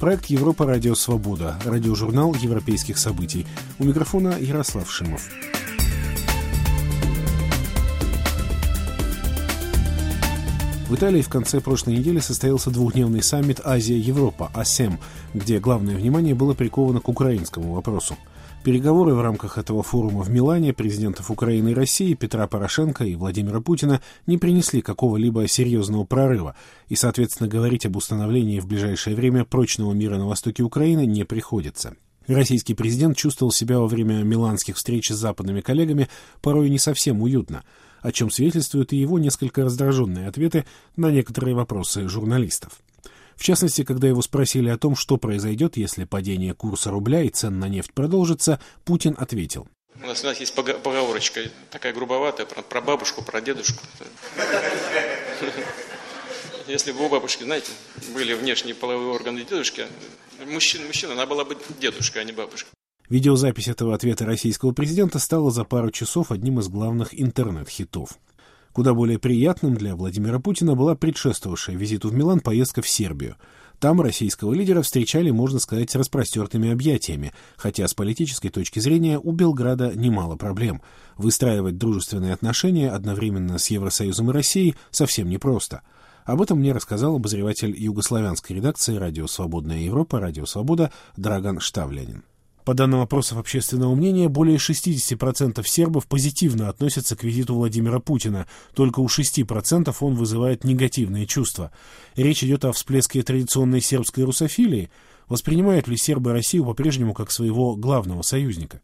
Проект «Европа. Радио Свобода». Радиожурнал европейских событий. У микрофона Ярослав Шимов. В Италии в конце прошлой недели состоялся двухдневный саммит «Азия-Европа» АСЕМ, где главное внимание было приковано к украинскому вопросу. Переговоры в рамках этого форума в Милане президентов Украины и России Петра Порошенко и Владимира Путина не принесли какого-либо серьезного прорыва, и, соответственно, говорить об установлении в ближайшее время прочного мира на востоке Украины не приходится. Российский президент чувствовал себя во время миланских встреч с западными коллегами порой не совсем уютно, о чем свидетельствуют и его несколько раздраженные ответы на некоторые вопросы журналистов. В частности, когда его спросили о том, что произойдет, если падение курса рубля и цен на нефть продолжится, Путин ответил. У нас есть поговорочка такая грубоватая про бабушку, про дедушку. Если бы у бабушки, знаете, были внешние половые органы дедушки, мужчина, она была бы дедушка, а не бабушка. Видеозапись этого ответа российского президента стала за пару часов одним из главных интернет-хитов. Куда более приятным для Владимира Путина была предшествовавшая визиту в Милан поездка в Сербию. Там российского лидера встречали, можно сказать, с распростертыми объятиями, хотя с политической точки зрения у Белграда немало проблем. Выстраивать дружественные отношения одновременно с Евросоюзом и Россией совсем непросто. Об этом мне рассказал обозреватель югославянской редакции «Радио Свободная Европа», «Радио Свобода» Драган Штавлянин. По данным опросов общественного мнения, более 60% сербов позитивно относятся к визиту Владимира Путина, только у 6% он вызывает негативные чувства. Речь идет о всплеске традиционной сербской русофилии. Воспринимают ли сербы Россию по-прежнему как своего главного союзника?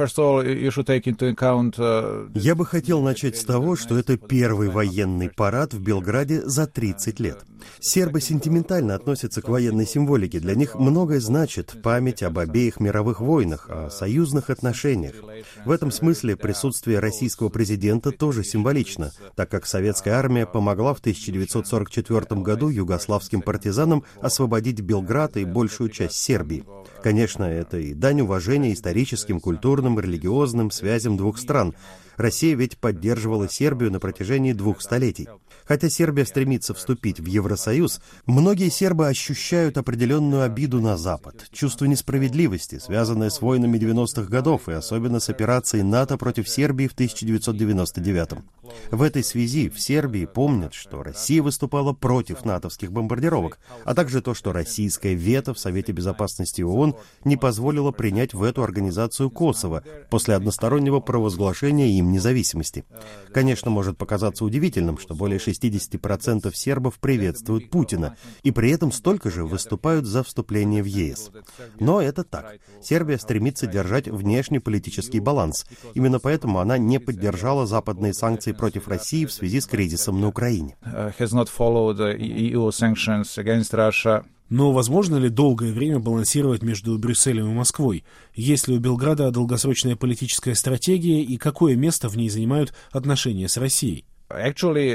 Я бы хотел начать с того, что это первый военный парад в Белграде за 30 лет. Сербы сентиментально относятся к военной символике. Для них многое значит память об обеих мировых войнах, о союзных отношениях. В этом смысле присутствие российского президента тоже символично, так как советская армия помогла в 1944 году югославским партизанам освободить Белград и большую часть Сербии. Конечно, это и дань уважения историческим, культурным, религиозным связям двух стран. Россия ведь поддерживала Сербию на протяжении 2 столетий. Хотя Сербия стремится вступить в Евросоюз, многие сербы ощущают определенную обиду на Запад, чувство несправедливости, связанное с войнами 90-х годов и особенно с операцией НАТО против Сербии в 1999. В этой связи в Сербии помнят, что Россия выступала против натовских бомбардировок, а также то, что российское вето в Совете Безопасности ООН не позволило принять в эту организацию Косово после одностороннего провозглашения им независимости. Конечно, может показаться удивительным, что более 60% сербов приветствуют Путина, и при этом столько же выступают за вступление в ЕС. Но это так. Сербия стремится держать внешнеполитический баланс. Именно поэтому она не поддержала западные санкции против России в связи с кризисом на Украине. Но возможно ли долгое время балансировать между Брюсселем и Москвой? Есть ли у Белграда долгосрочная политическая стратегия и какое место в ней занимают отношения с Россией? Да,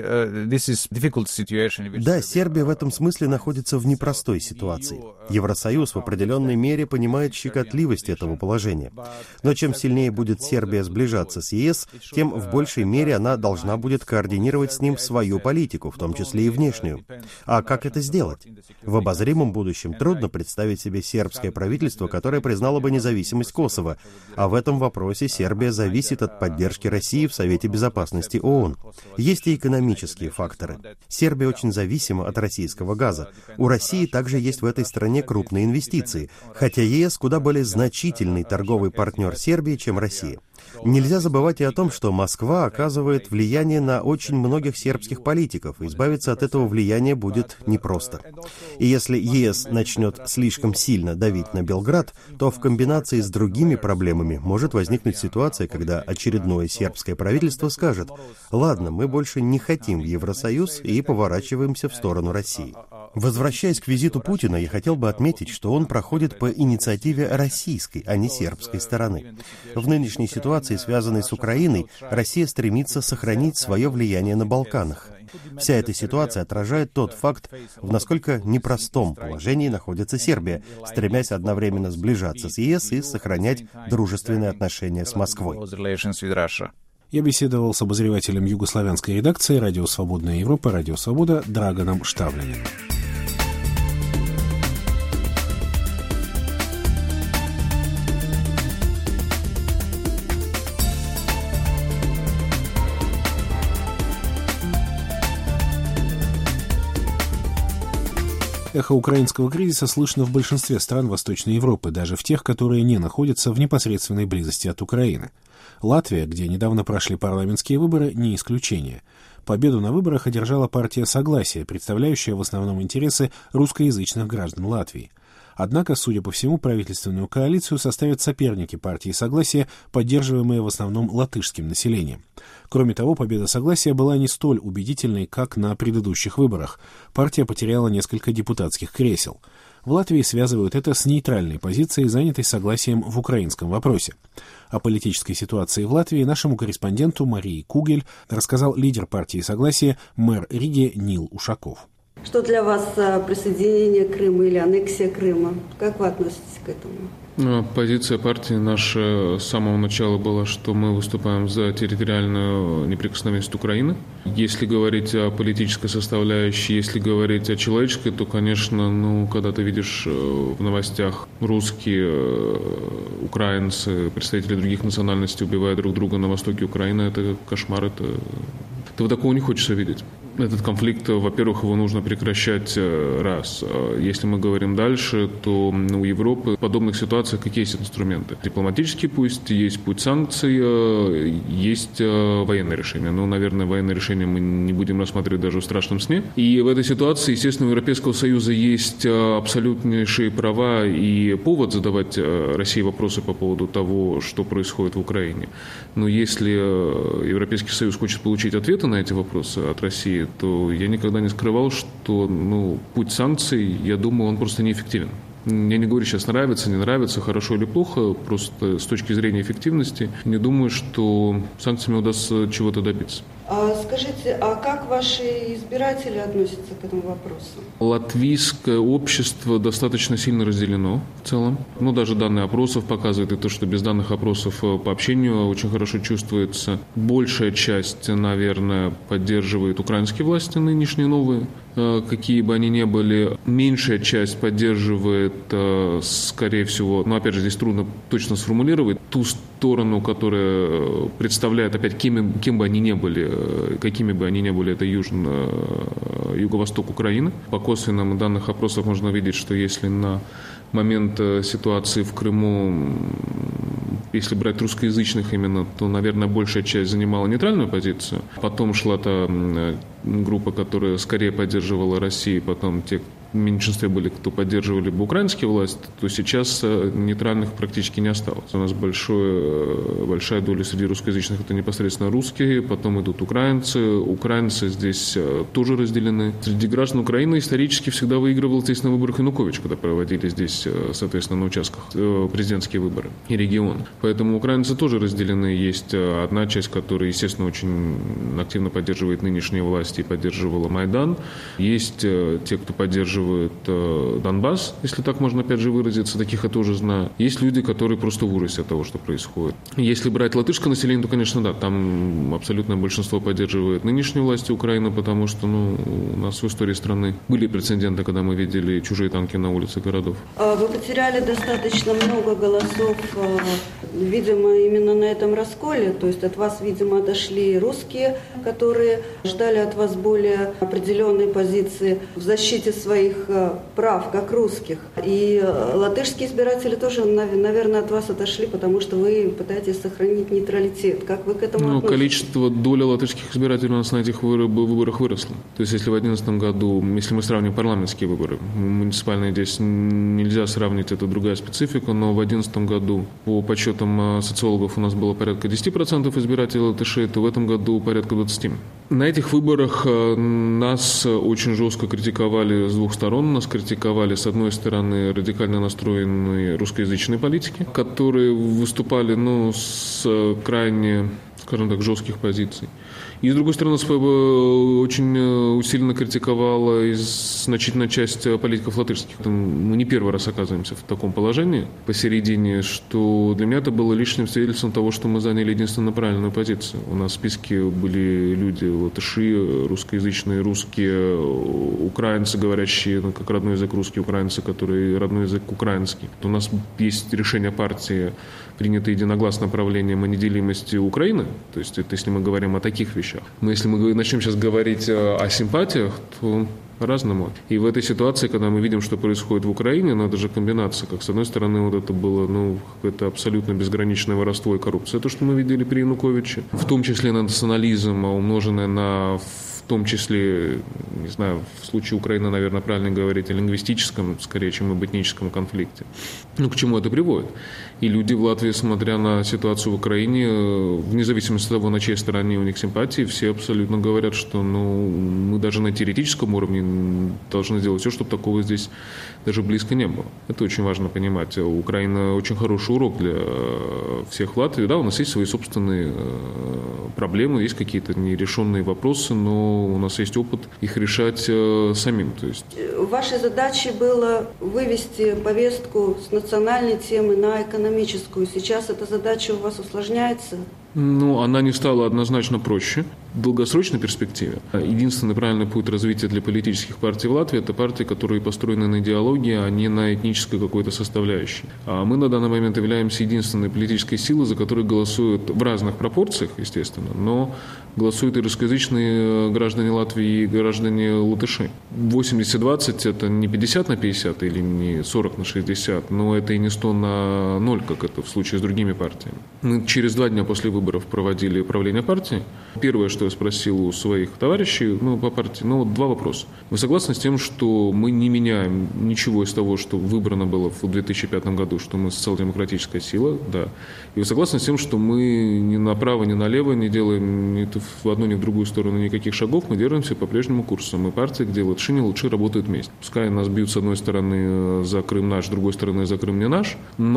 Сербия в этом смысле находится в непростой ситуации. Евросоюз в определенной мере понимает щекотливость этого положения. Но чем сильнее будет Сербия сближаться с ЕС, тем в большей мере она должна будет координировать с ним свою политику, в том числе и внешнюю. А как это сделать? В обозримом будущем трудно представить себе сербское правительство, которое признало бы независимость Косово, а в этом вопросе Сербия зависит от поддержки России в Совете Безопасности ООН. Есть и экономические факторы. Сербия очень зависима от российского газа. У России также есть в этой стране крупные инвестиции, хотя ЕС куда более значительный торговый партнер Сербии, чем Россия. Нельзя забывать и о том, что Москва оказывает влияние на очень многих сербских политиков, и избавиться от этого влияния будет непросто. И если ЕС начнет слишком сильно давить на Белград, то в комбинации с другими проблемами может возникнуть ситуация, когда очередное сербское правительство скажет: «Ладно, мы больше не хотим в Евросоюз и поворачиваемся в сторону России». Возвращаясь к визиту Путина, я хотел бы отметить, что он проходит по инициативе российской, а не сербской стороны. В нынешней ситуации, связанной с Украиной, Россия стремится сохранить свое влияние на Балканах. Вся эта ситуация отражает тот факт, в насколько непростом положении находится Сербия, стремясь одновременно сближаться с ЕС и сохранять дружественные отношения с Москвой. Я беседовал с обозревателем югославянской редакции «Радио Свободная Европа», «Радио Свобода» Драганом Штавляниным. Эхо украинского кризиса слышно в большинстве стран Восточной Европы, даже в тех, которые не находятся в непосредственной близости от Украины. Латвия, где недавно прошли парламентские выборы, не исключение. Победу на выборах одержала партия «Согласие», представляющая в основном интересы русскоязычных граждан Латвии. Однако, судя по всему, правительственную коалицию составят соперники партии «Согласие», поддерживаемые в основном латышским населением. Кроме того, победа «Согласия» была не столь убедительной, как на предыдущих выборах. Партия потеряла несколько депутатских кресел. В Латвии связывают это с нейтральной позицией, занятой согласием в украинском вопросе. О политической ситуации в Латвии нашему корреспонденту Марии Кугель рассказал лидер партии «Согласие», мэр Риги Нил Ушаков. Что для вас присоединение Крыма или аннексия Крыма? Как вы относитесь к этому? Позиция партии наша с самого начала была, что мы выступаем за территориальную неприкосновенность Украины. Если говорить о политической составляющей, если говорить о человеческой, то, конечно, когда ты видишь в новостях русские, украинцы, представители других национальностей убивают друг друга на востоке Украины, это кошмар, этого такого не хочется видеть. Этот конфликт, во-первых, его нужно прекращать раз. Если мы говорим дальше, то у Европы в подобных ситуациях какие есть инструменты? Дипломатический путь, есть путь санкций, есть военное решение. Наверное, военное решение мы не будем рассматривать даже в страшном сне. И в этой ситуации, естественно, у Европейского Союза есть абсолютнейшие права и повод задавать России вопросы по поводу того, что происходит в Украине. Но если Европейский Союз хочет получить ответы на эти вопросы от России, то я никогда не скрывал, что путь санкций, я думаю, он просто неэффективен. Я не говорю сейчас нравится, не нравится, хорошо или плохо, просто с точки зрения эффективности не думаю, что санкциями удастся чего-то добиться. Скажите, а как ваши избиратели относятся к этому вопросу? Латвийское общество достаточно сильно разделено в целом. Даже данные опросов показывают, и то, что без данных опросов по общению очень хорошо чувствуется. Большая часть, наверное, поддерживает украинские власти, нынешние новые, какие бы они ни были. Меньшая часть поддерживает, скорее всего, опять же, здесь трудно точно сформулировать, ту сторону, которая представляет, опять, кем бы они ни были, какими бы они ни были, это юго-восток Украины. По косвенным данным опросов можно видеть, что если на момент ситуации в Крыму, если брать русскоязычных именно, то, наверное, большая часть занимала нейтральную позицию. Потом шла та группа, которая скорее поддерживала Россию, потом те в меньшинстве были, кто поддерживали бы украинские власти, то сейчас нейтральных практически не осталось. У нас большая доля среди русскоязычных – это непосредственно русские, потом идут украинцы. Украинцы здесь тоже разделены. Среди граждан Украины исторически всегда выигрывал здесь на выборах Янукович, когда проводили здесь, соответственно, на участках президентские выборы и регион. Поэтому украинцы тоже разделены. Есть одна часть, которая, естественно, очень активно поддерживает нынешние власти и поддерживала Майдан. Есть те, кто поддерживает Донбасс, если так можно опять же выразиться, таких я тоже знаю. Есть люди, которые просто в ужасе от того, что происходит. Если брать латышское население, то, конечно, да, там абсолютное большинство поддерживает нынешние власти Украины, потому что у нас в истории страны были прецеденты, когда мы видели чужие танки на улице городов. Вы потеряли достаточно много голосов, видимо, именно на этом расколе, то есть от вас, видимо, отошли русские, которые ждали от вас более определенной позиции в защите своих прав, как русских. И латышские избиратели тоже, наверное, от вас отошли, потому что вы пытаетесь сохранить нейтралитет. Как вы к этому относитесь? Доля латышских избирателей у нас на этих выборах выросла. То есть, если в 2011 году, если мы сравним парламентские выборы, муниципальные здесь нельзя сравнить, это другая специфика, но в 2011 году по подсчетам социологов у нас было порядка 10% избирателей латышей, то в этом году порядка 20%. На этих выборах нас очень жестко критиковали с двух сторон. Нас критиковали, с одной стороны, радикально настроенные русскоязычные политики, которые выступали с крайне, скажем так, жестких позиций. И, с другой стороны, очень усиленно критиковала и значительная часть политиков латышских. Мы не первый раз оказываемся в таком положении посередине, что для меня это было лишним свидетельством того, что мы заняли единственно правильную позицию. У нас в списке были люди латыши, русскоязычные, русские, украинцы, говорящие как родной язык русский, украинцы, которые родной язык украинский. У нас есть решение партии, принято единогласно правлением о неделимости Украины. То есть, это если мы говорим о таких вещах. Но если мы начнем сейчас говорить о симпатиях, то по-разному. И в этой ситуации, когда мы видим, что происходит в Украине, это же комбинация, как с одной стороны вот это было какое-то абсолютно безграничное воровство и коррупция, то, что мы видели при Януковиче, в том числе на национализм, умноженное на, в том числе, не знаю, в случае Украины, наверное, правильно говорить о лингвистическом, скорее, чем об этническом конфликте. К чему это приводит? И люди в Латвии, смотря на ситуацию в Украине, вне зависимости от того, на чьей стороне у них симпатии, все абсолютно говорят, что мы даже на теоретическом уровне должны сделать все, чтобы такого здесь даже близко не было. Это очень важно понимать. Украина очень хороший урок для всех в Латвии. Да, у нас есть свои собственные проблемы, есть какие-то нерешенные вопросы, но у нас есть опыт их решать самим. То есть... Вашей задачей было вывести повестку с национальной темы на экономическую. Сейчас эта задача у вас усложняется? Она не стала однозначно проще. В долгосрочной перспективе единственный правильный путь развития для политических партий в Латвии – это партии, которые построены на идеологии, а не на этнической какой-то составляющей. А мы на данный момент являемся единственной политической силой, за которую голосуют в разных пропорциях, естественно, но голосуют и русскоязычные граждане Латвии, и граждане латыши. 80-20 – это не 50/50 или не 40/60, но это и не 100/0, как это в случае с другими партиями. Мы через 2 дня после выборов проводили правление партии. Первое, что я спросил у своих товарищей по партии, 2 вопроса. Вы согласны с тем, что мы не меняем ничего из того, что выбрано было в 2005 году, что мы социал-демократическая сила? Да. И вы согласны с тем, что мы ни направо, ни налево не делаем ни в одну, ни в другую сторону никаких шагов, мы держимся по прежнему курсу. Мы партия, где латыши, не латыши работают вместе. Пускай нас бьют с одной стороны за Крым наш, с другой стороны за Крым не наш,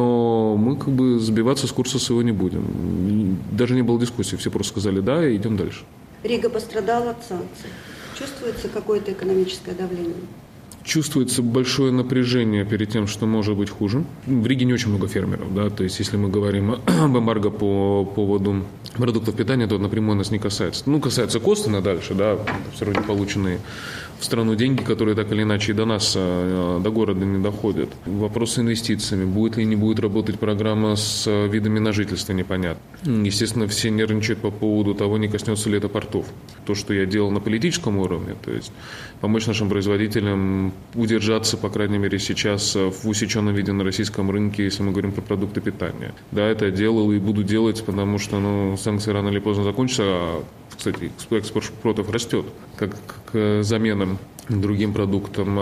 но мы сбиваться с курса своего не будем. И даже не было дискуссии, все просто сказали «да» и идем дальше. Рига пострадала от санкций. Чувствуется какое-то экономическое давление? Чувствуется большое напряжение перед тем, что может быть хуже. В Риге не очень много фермеров, да, то есть если мы говорим об эмбарго по поводу продуктов питания, то напрямую нас не касается. Касается косвенно дальше, да, все равно полученные в страну деньги, которые так или иначе и до нас, до города не доходят. Вопрос с инвестициями. Будет или не будет работать программа с видами на жительство, непонятно. Естественно, все нервничают по поводу того, не коснется ли это портов. То, что я делал на политическом уровне, то есть помочь нашим производителям удержаться, по крайней мере, сейчас в усеченном виде на российском рынке, если мы говорим про продукты питания. Да, это я делал и буду делать, потому что санкции рано или поздно закончатся, а, кстати, экспорт шпротов растет, как к заменам другим продуктам.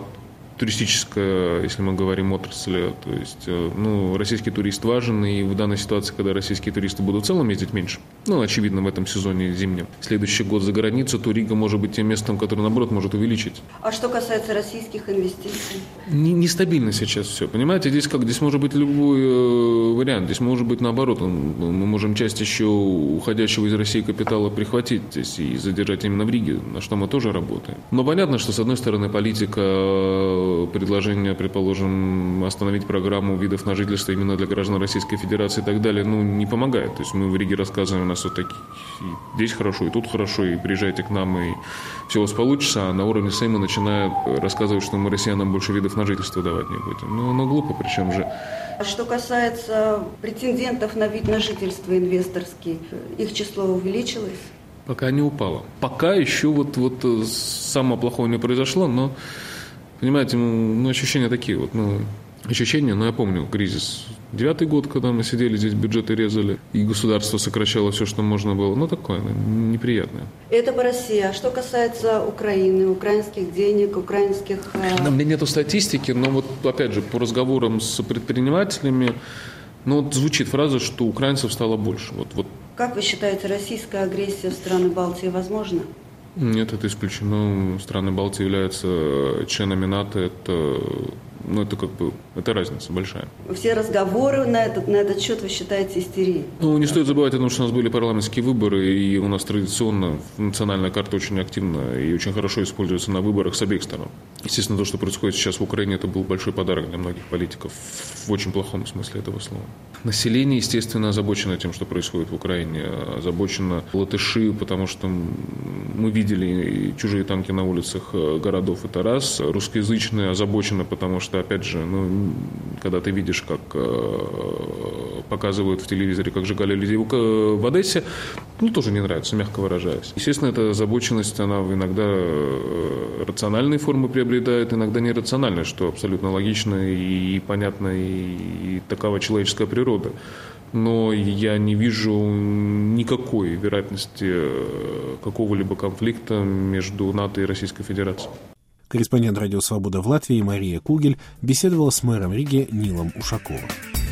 Туристическая, если мы говорим отрасль, то есть, российский турист важен, и в данной ситуации, когда российские туристы будут в целом ездить меньше, очевидно, в этом сезоне зимнем, следующий год за границу, то Рига может быть тем местом, которое, наоборот, может увеличить. А что касается российских инвестиций? Нестабильно сейчас все, понимаете, здесь может быть любой вариант, здесь может быть наоборот, мы можем часть еще уходящего из России капитала прихватить здесь и задержать именно в Риге, на что мы тоже работаем. Но понятно, что, с одной стороны, политика предложение, предположим, остановить программу видов на жительство именно для граждан Российской Федерации и так далее, не помогает. То есть мы в Риге рассказываем, у нас вот такие, здесь хорошо, и тут хорошо, и приезжайте к нам, и все у вас получится, а на уровне Сейма начинают рассказывать, что мы россиянам больше видов на жительство давать не будем. Оно глупо, причем же. Что касается претендентов на вид на жительство инвесторский, их число увеличилось? Пока не упало. Пока еще самое плохое не произошло, но понимаете, ощущения такие ощущения, я помню кризис 9-й год, когда мы сидели здесь, бюджеты резали, и государство сокращало все, что можно было. Такое, неприятное. Это по России. А что касается Украины, украинских денег, украинских... У меня нету статистики, но опять же, по разговорам с предпринимателями, звучит фраза, что украинцев стало больше. Как вы считаете, российская агрессия в страны Балтии возможна? Нет, это исключено. Страны Балтии являются членами НАТО. Это разница большая. Все разговоры на этот счет вы считаете истерией? Не стоит забывать о том, что у нас были парламентские выборы, и у нас традиционно национальная карта очень активна и очень хорошо используется на выборах с обеих сторон. Естественно, то, что происходит сейчас в Украине, это был большой подарок для многих политиков в очень плохом смысле этого слова. Население, естественно, озабочено тем, что происходит в Украине, озабочено латыши, потому что мы видели чужие танки на улицах городов, это раз. Русскоязычные озабочены, потому что, опять же, когда ты видишь, как показывают в телевизоре, как сжигали людей в Одессе, тоже не нравится, мягко выражаясь. Естественно, эта озабоченность, она иногда рациональные формы приобретает, иногда нерациональные, что абсолютно логично и понятно, и такова человеческая природа. Но я не вижу никакой вероятности какого-либо конфликта между НАТО и Российской Федерацией. Корреспондент «Радио Свобода» в Латвии Мария Кугель беседовала с мэром Риги Нилом Ушаковым.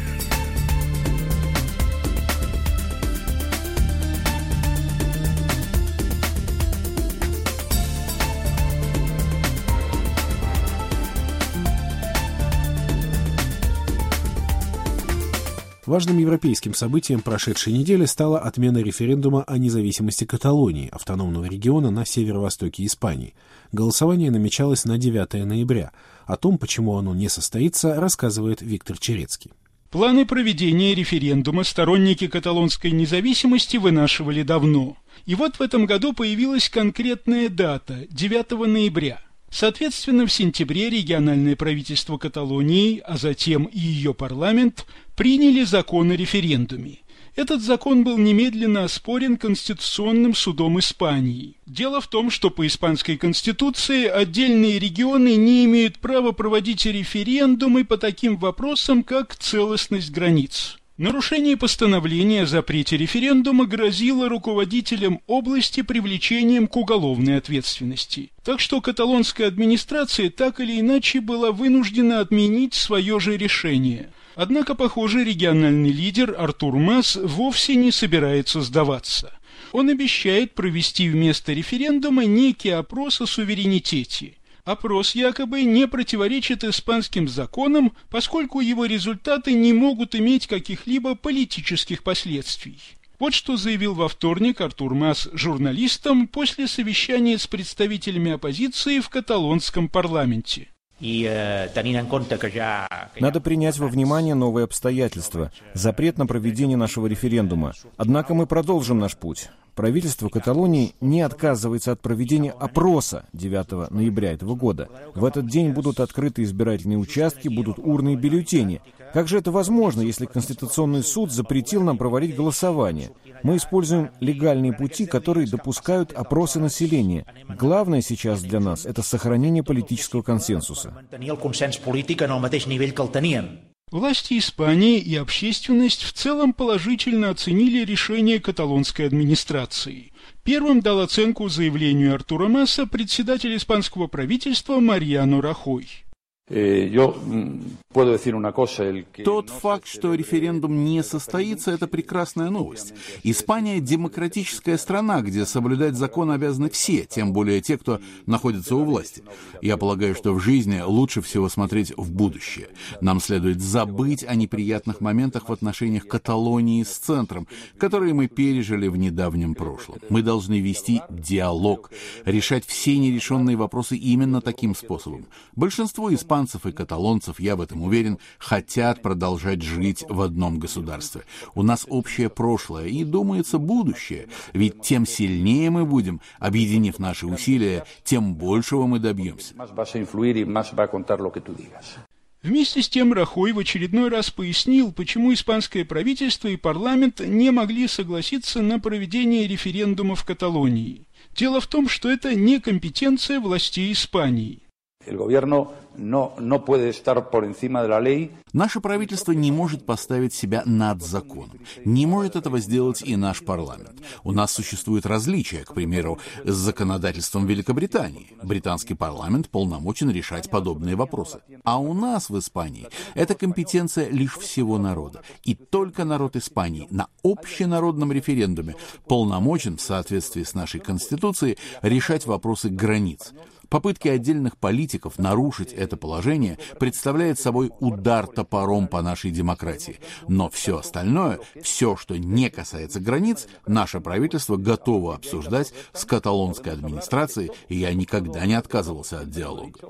Важным европейским событием прошедшей недели стала отмена референдума о независимости Каталонии, автономного региона на северо-востоке Испании. Голосование намечалось на 9 ноября. О том, почему оно не состоится, рассказывает Виктор Черецкий. Планы проведения референдума сторонники каталонской независимости вынашивали давно. И вот в этом году появилась конкретная дата – 9 ноября. Соответственно, в сентябре региональное правительство Каталонии, а затем и ее парламент, приняли закон о референдуме. Этот закон был немедленно оспорен Конституционным судом Испании. Дело в том, что по испанской конституции отдельные регионы не имеют права проводить референдумы по таким вопросам, как целостность границ. Нарушение постановления о запрете референдума грозило руководителям области привлечением к уголовной ответственности. Так что каталонская администрация так или иначе была вынуждена отменить свое же решение. Однако, похоже, региональный лидер Артур Мас вовсе не собирается сдаваться. Он обещает провести вместо референдума некий опрос о суверенитете. Опрос якобы не противоречит испанским законам, поскольку его результаты не могут иметь каких-либо политических последствий. Вот что заявил во вторник Артур Мас журналистам после совещания с представителями оппозиции в каталонском парламенте. Надо принять во внимание новые обстоятельства, запрет на проведение нашего референдума. Однако мы продолжим наш путь. Правительство Каталонии не отказывается от проведения опроса 9 ноября этого года. В этот день будут открыты избирательные участки, будут урны и бюллетени. Как же это возможно, если Конституционный суд запретил нам проводить голосование? Мы используем легальные пути, которые допускают опросы населения. Главное сейчас для нас – это сохранение политического консенсуса. Власти Испании и общественность в целом положительно оценили решение каталонской администрации. Первым дал оценку заявлению Артура Маса председатель испанского правительства Мариано Рахой. Тот факт, что референдум не состоится, это прекрасная новость. Испания – демократическая страна, где соблюдать закон обязаны все, тем более те, кто находится у власти. Я полагаю, что в жизни лучше всего смотреть в будущее. Нам следует забыть о неприятных моментах в отношениях Каталонии с центром, которые мы пережили в недавнем прошлом. Мы должны вести диалог, решать все нерешенные вопросы именно таким способом. Большинство испанцев и каталонцев, я в этом уверен, хотят продолжать жить в одном государстве. У нас общее прошлое и, думается, будущее. Ведь тем сильнее мы будем, объединив наши усилия, тем большего мы добьемся. Вместе с тем Рахой в очередной раз пояснил, почему испанское правительство и парламент не могли согласиться на проведение референдума в Каталонии. Дело в том, что это не компетенция властей Испании. Наше правительство не может поставить себя над законом. Не может этого сделать и наш парламент. У нас существуют различия, к примеру, с законодательством Великобритании. Британский парламент полномочен решать подобные вопросы. А у нас в Испании эта компетенция лишь всего народа. И только народ Испании на общенародном референдуме полномочен в соответствии с нашей Конституцией решать вопросы границ. Попытки отдельных политиков нарушить это положение представляет собой удар топором по нашей демократии. Но все остальное, все, что не касается границ, наше правительство готово обсуждать с каталонской администрацией, и я никогда не отказывался от диалога.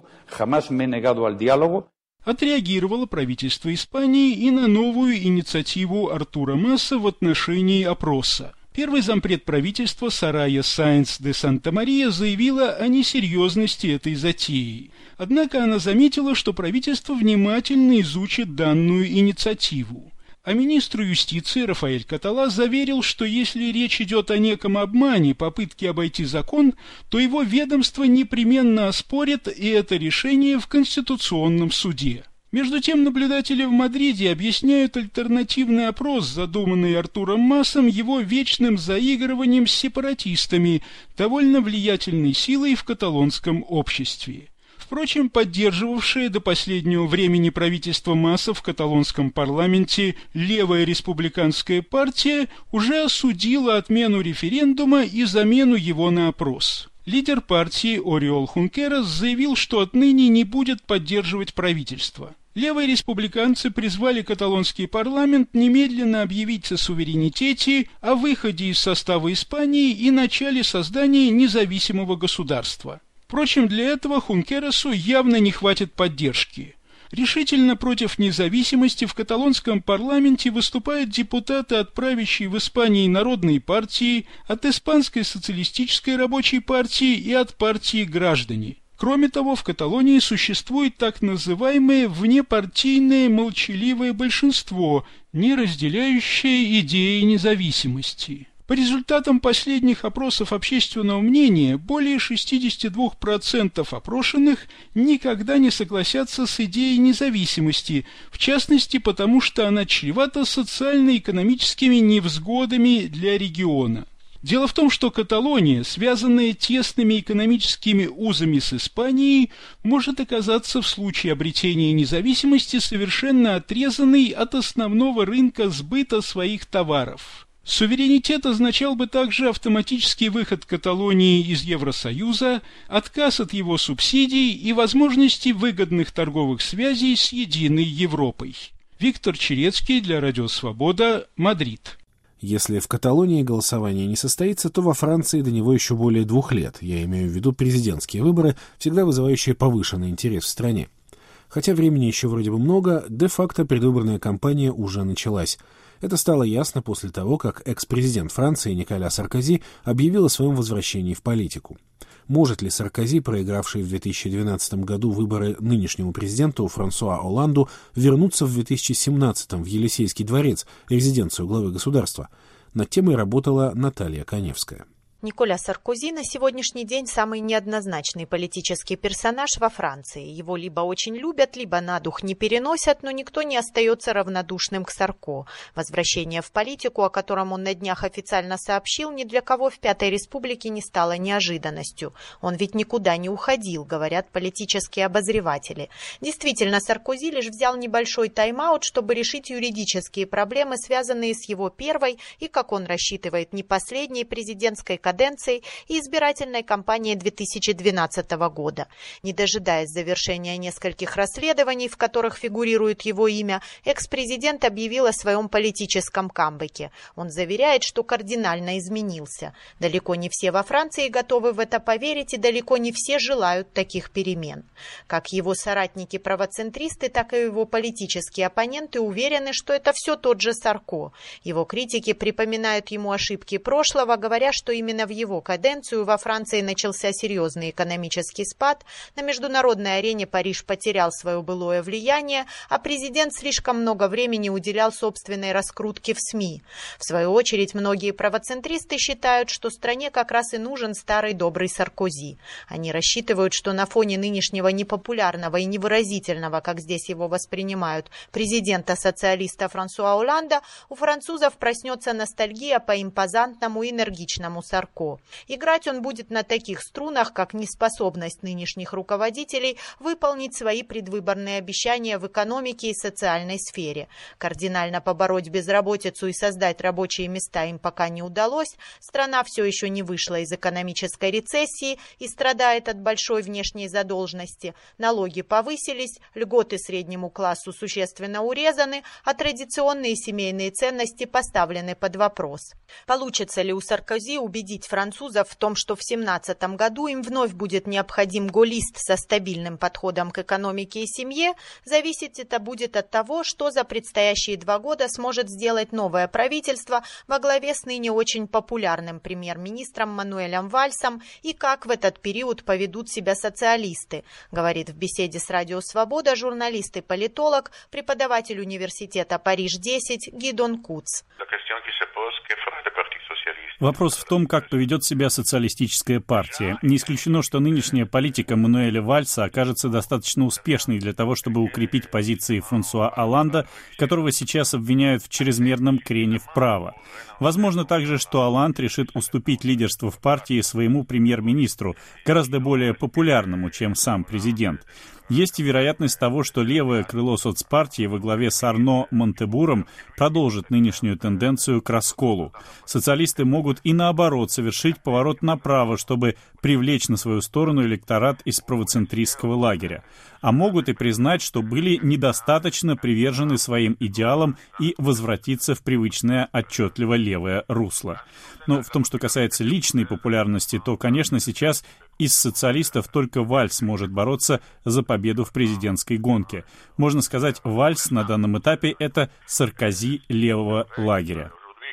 Отреагировало правительство Испании и на новую инициативу Артура Маса в отношении опроса. Первый зампред правительства Сорайя Sáenz de Santamaría заявила о несерьезности этой затеи. Однако она заметила, что правительство внимательно изучит данную инициативу. А министр юстиции Рафаэль Катала заверил, что если речь идет о неком обмане, попытке обойти закон, то его ведомство непременно оспорит и это решение в Конституционном суде. Между тем, наблюдатели в Мадриде объясняют альтернативный опрос, задуманный Артуром Масом, его вечным заигрыванием с сепаратистами, довольно влиятельной силой в каталонском обществе. Впрочем, поддерживавшая до последнего времени правительство Маса в каталонском парламенте левая республиканская партия уже осудила отмену референдума и замену его на опрос. Лидер партии Ориол Хункерас заявил, что отныне не будет поддерживать правительство. Левые республиканцы призвали каталонский парламент немедленно объявить о суверенитете, о выходе из состава Испании и начале создания независимого государства. Впрочем, для этого Хункерасу явно не хватит поддержки. Решительно против независимости в каталонском парламенте выступают депутаты от правящей в Испании Народной партии, от Испанской социалистической рабочей партии и от партии «Граждане». Кроме того, в Каталонии существует так называемое внепартийное молчаливое большинство, не разделяющее идеи независимости. По результатам последних опросов общественного мнения, более 62% опрошенных никогда не согласятся с идеей независимости, в частности потому, что она чревата социально-экономическими невзгодами для региона. Дело в том, что Каталония, связанная тесными экономическими узами с Испанией, может оказаться в случае обретения независимости совершенно отрезанной от основного рынка сбыта своих товаров. Суверенитет означал бы также автоматический выход Каталонии из Евросоюза, отказ от его субсидий и возможности выгодных торговых связей с единой Европой. Виктор Черецкий для Радио Свобода, Мадрид. Если в Каталонии голосование не состоится, то во Франции до него еще более 2 лет, я имею в виду президентские выборы, всегда вызывающие повышенный интерес в стране. Хотя времени еще вроде бы много, де-факто предвыборная кампания уже началась. Это стало ясно после того, как экс-президент Франции Николя Саркози объявил о своем возвращении в политику. Может ли Саркози, проигравший в 2012 году выборы нынешнему президенту Франсуа Оланду, вернуться в 2017 в Елисейский дворец, резиденцию главы государства? Над темой работала Наталья Коневская. Николя Саркози на сегодняшний день самый неоднозначный политический персонаж во Франции. Его либо очень любят, либо на дух не переносят, но никто не остается равнодушным к Сарко. Возвращение в политику, о котором он на днях официально сообщил, ни для кого в Пятой Республике не стало неожиданностью. Он ведь никуда не уходил, говорят политические обозреватели. Действительно, Саркози лишь взял небольшой тайм-аут, чтобы решить юридические проблемы, связанные с его первой и, как он рассчитывает, не последней президентской каденцией и избирательной кампанией 2012 года. Не дожидаясь завершения нескольких расследований, в которых фигурирует его имя, экс-президент объявил о своем политическом камбэке. Он заверяет, что кардинально изменился. Далеко не все во Франции готовы в это поверить, и далеко не все желают таких перемен. Как его соратники-правоцентристы, так и его политические оппоненты уверены, что это все тот же Сарко. Его критики припоминают ему ошибки прошлого, говоря, что именно в его каденцию во Франции начался серьезный экономический спад, на международной арене Париж потерял свое былое влияние, а президент слишком много времени уделял собственной раскрутке в СМИ. В свою очередь, многие правоцентристы считают, что стране как раз и нужен старый добрый Саркози. Они рассчитывают, что на фоне нынешнего непопулярного и невыразительного, как здесь его воспринимают, президента-социалиста Франсуа Оланда, у французов проснется ностальгия по импозантному и энергичному Сарко. Играть он будет на таких струнах, как неспособность нынешних руководителей выполнить свои предвыборные обещания в экономике и социальной сфере. Кардинально побороть безработицу и создать рабочие места им пока не удалось. Страна все еще не вышла из экономической рецессии и страдает от большой внешней задолженности. Налоги повысились, льготы среднему классу существенно урезаны, а традиционные семейные ценности поставлены под вопрос. Получится ли у Саркози убедить убедить французов в том, что в 2017 году им вновь будет необходим голлист со стабильным подходом к экономике и семье, зависеть это будет от того, что за предстоящие 2 года сможет сделать новое правительство во главе с ныне очень популярным премьер-министром Мануэлем Вальсом и как в этот период поведут себя социалисты, говорит в беседе с Радио Свобода журналист и политолог, преподаватель университета Париж-10 Гидон Куц. Вопрос в том, как поведет себя социалистическая партия. Не исключено, что нынешняя политика Мануэля Вальса окажется достаточно успешной для того, чтобы укрепить позиции Франсуа Олланда, которого сейчас обвиняют в чрезмерном крене вправо. Возможно также, что Олланд решит уступить лидерство в партии своему премьер-министру, гораздо более популярному, чем сам президент. Есть и вероятность того, что левое крыло соцпартии во главе с Арно Монтебуром продолжит нынешнюю тенденцию к расколу. Социалисты могут и наоборот совершить поворот направо, чтобы привлечь на свою сторону электорат из правоцентристского лагеря. А могут и признать, что были недостаточно привержены своим идеалам и возвратиться в привычное отчетливо левое русло. Но в том, что касается личной популярности, то, конечно, сейчас из социалистов только Вальс может бороться за победу в президентской гонке. Можно сказать, Вальс на данном этапе — это Саркози левого лагеря.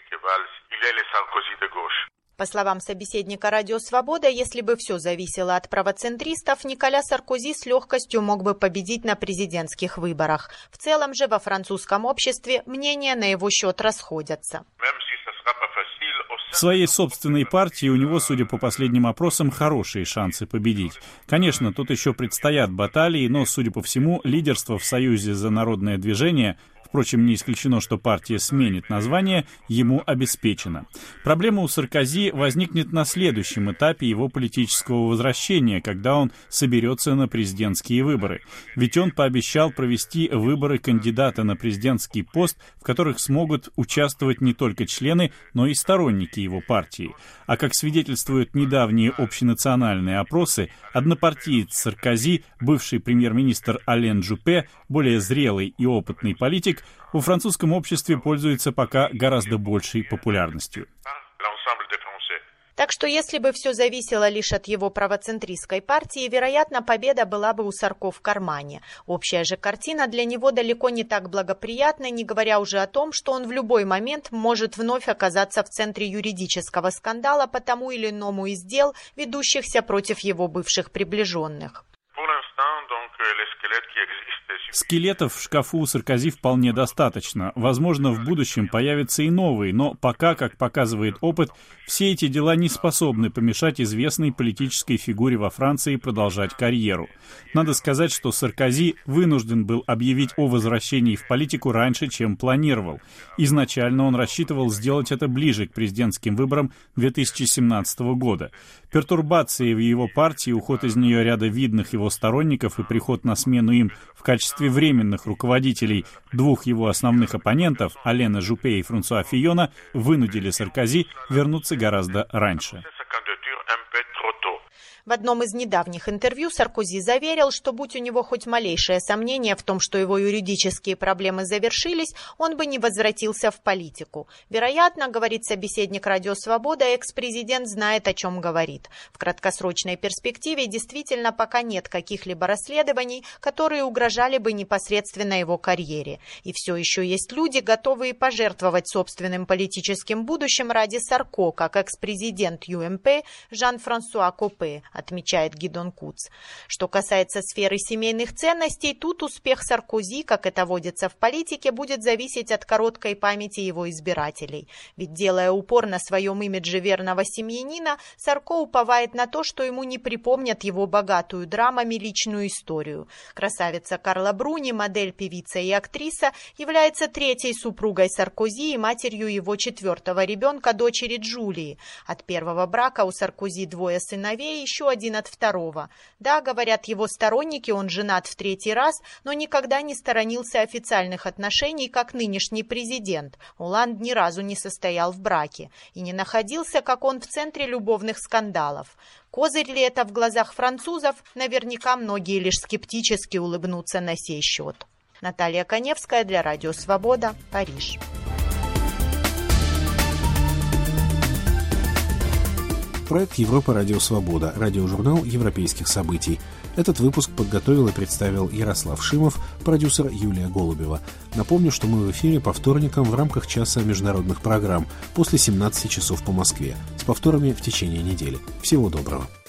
По словам собеседника «Радио Свобода», если бы все зависело от правоцентристов, Николя Саркози с легкостью мог бы победить на президентских выборах. В целом же во французском обществе мнения на его счет расходятся. В своей собственной партии у него, судя по последним опросам, хорошие шансы победить. Конечно, тут еще предстоят баталии, но, судя по всему, лидерство в Союзе за народное движение, впрочем, не исключено, что партия сменит название, ему обеспечено. Проблема у Саркози возникнет на следующем этапе его политического возвращения, когда он соберется на президентские выборы. Ведь он пообещал провести выборы кандидата на президентский пост, в которых смогут участвовать не только члены, но и сторонники его партии. А как свидетельствуют недавние общенациональные опросы, однопартиец Саркози, бывший премьер-министр Ален Жупе, более зрелый и опытный политик, во французском обществе пользуется пока гораздо большей популярностью. Так что если бы все зависело лишь от его правоцентристской партии, вероятно, победа была бы у Сарко в кармане. Общая же картина для него далеко не так благоприятна, не говоря уже о том, что он в любой момент может вновь оказаться в центре юридического скандала по тому или иному из дел, ведущихся против его бывших приближенных. Скелетов в шкафу у Саркози вполне достаточно. Возможно, в будущем появятся и новые, но пока, как показывает опыт, все эти дела не способны помешать известной политической фигуре во Франции продолжать карьеру. Надо сказать, что Саркози вынужден был объявить о возвращении в политику раньше, чем планировал. Изначально он рассчитывал сделать это ближе к президентским выборам 2017 года. Пертурбации в его партии, уход из нее ряда видных его сторонников и приход на смену им в качестве временных руководителей двух его основных оппонентов, Алена Жупе и Франсуа Фийона, вынудили Саркози вернуться гораздо раньше. В одном из недавних интервью Саркози заверил, что будь у него хоть малейшее сомнение в том, что его юридические проблемы завершились, он бы не возвратился в политику. Вероятно, говорит собеседник «Радио Свобода», экс-президент знает, о чем говорит. В краткосрочной перспективе действительно пока нет каких-либо расследований, которые угрожали бы непосредственно его карьере. И все еще есть люди, готовые пожертвовать собственным политическим будущим ради Сарко, как экс-президент ЮМП Жан-Франсуа Копе, отмечает Гидон Куц. Что касается сферы семейных ценностей, тут успех Саркози, как это водится в политике, будет зависеть от короткой памяти его избирателей. Ведь, делая упор на своем имидже верного семьянина, Сарко уповает на то, что ему не припомнят его богатую драмами личную историю. Красавица Карла Бруни, модель, певица и актриса, является третьей супругой Саркози и матерью его 4-го ребенка, дочери Джулии. От первого брака у Саркози 2 сыновей, еще один от 2-го. Да, говорят его сторонники, он женат в 3-й раз, но никогда не сторонился официальных отношений, как нынешний президент. Олланд ни разу не состоял в браке и не находился, как он, в центре любовных скандалов. Козырь ли это в глазах французов? Наверняка многие лишь скептически улыбнутся на сей счет. Наталья Коневская для Радио Свобода, Париж. Проект «Европа. Радио Свобода», радиожурнал европейских событий. Этот выпуск подготовил и представил Ярослав Шимов, продюсер Юлия Голубева. Напомню, что мы в эфире по вторникам в рамках часа международных программ после 17 часов по Москве, с повторами в течение недели. Всего доброго.